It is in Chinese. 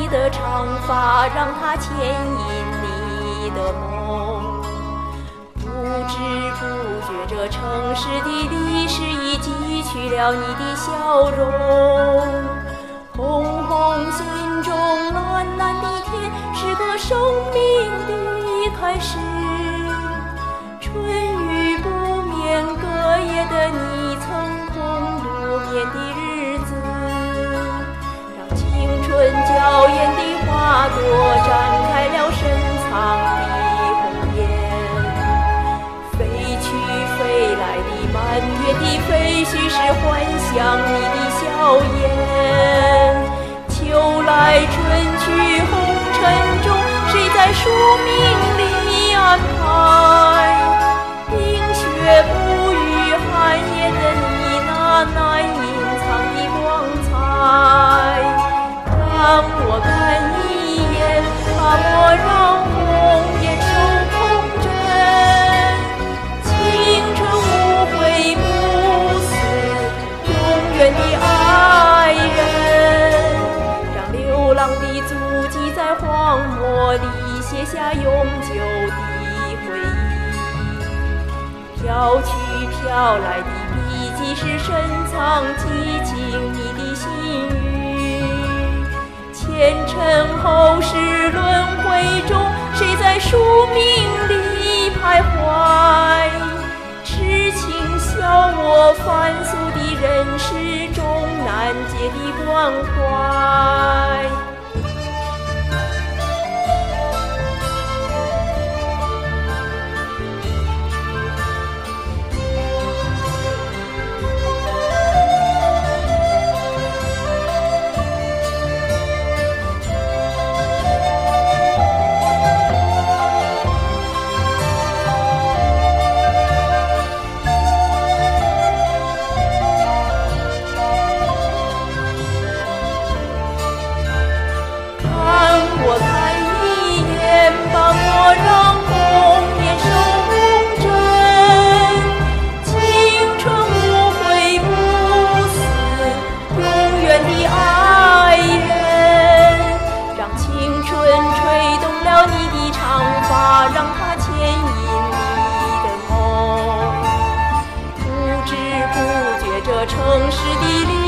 你的长发，让它牵引你的梦。不知不觉，这城市的历史已记取了你的笑容。红红心中，蓝蓝的天，是个生命的开始。春雨不眠，隔夜的你曾空独眠的日子，让青春娇艳的花朵展开了深藏的红颜。飞去飞来的满天的飞絮，是幻想你的笑颜。秋来春去红尘中，谁在宿命里安排？冰雪不语寒夜的你，那难隐藏的光彩。让我看一眼，把莫让红颜守空枕。青春无悔不死，永远的爱人。让流浪的足迹在荒漠里写下永久的回忆。飘去飘来的笔迹，是深藏激情你的心语。前尘后世轮回中，谁在宿命里徘徊？痴情笑我凡俗的人世中，难解的关怀。让它牵引你的梦。不知不觉，这城市的